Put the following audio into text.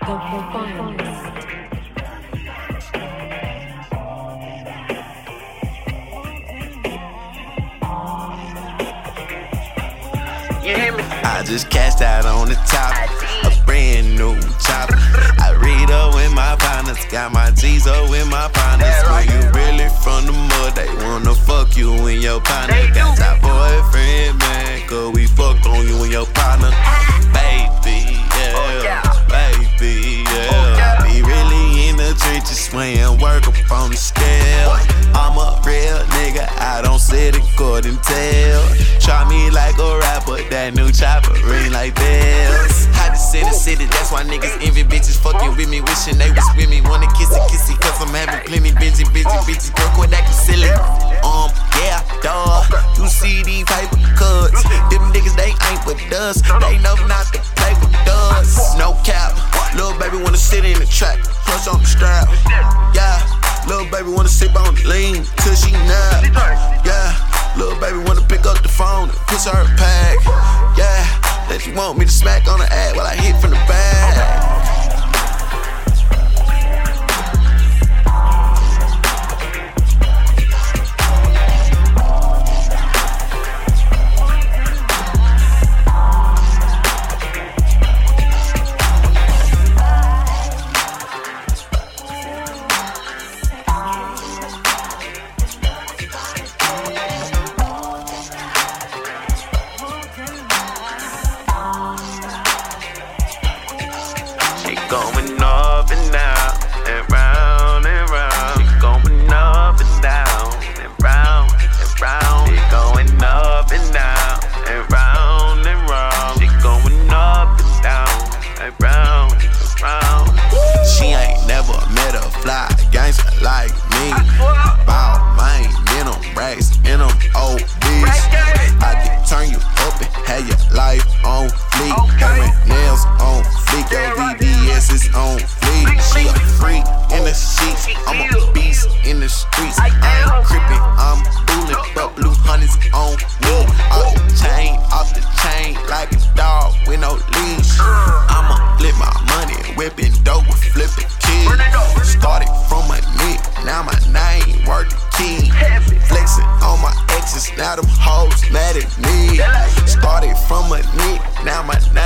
I just cashed out on the top, a brand new chopper. I read up with my partners, got my G's up with my partners. When you really from the mud, they wanna fuck you and your partner. Got your boyfriend, man, cause we fucked on you and your partner. Baby, yeah, baby, yeah. I be really in the trenches, swaying work up on the scale. I'm a real nigga, I don't sit in court and tell. Try me like a rapper, that new chopper ring like bells. Hot to city, that's why niggas envy bitches fucking with me, wishing they was with me. Wanna kissy, cause I'm having plenty bitches, girl, quit acting silly. Yeah, dawg, you see these paper cuts. Them niggas, they ain't with us, they know not to play with us. No cap, little baby wanna sit in the track, plus on the strap. Yeah, little baby wanna sip on the lean till she nap. Yeah, little baby wanna pick up the phone and push her pack. Yeah, that you want me to smack on the ad while I hit from the back. Going up and down, and round and round. She going up and down, and round and round. She going up and down, and round and round. She going up and down, and round and round. She ain't never met a fly gangster like me. Bow, man, in them racks, in them old beats. I can turn you up and have your life on fleek. Having nails on fleek, your VVS is on fleek. She a freak in the sheets, I'm a beast in the streets. I ain't crippin', I'm bullin', but blue honey's on me. Off the chain, like a dog with no leash. I'ma flip my money, whipping dope with flipping kids. Started from a nick, now my name worth the key. Flexing on my exes, now them hoes mad at me. Started from a nick, now my name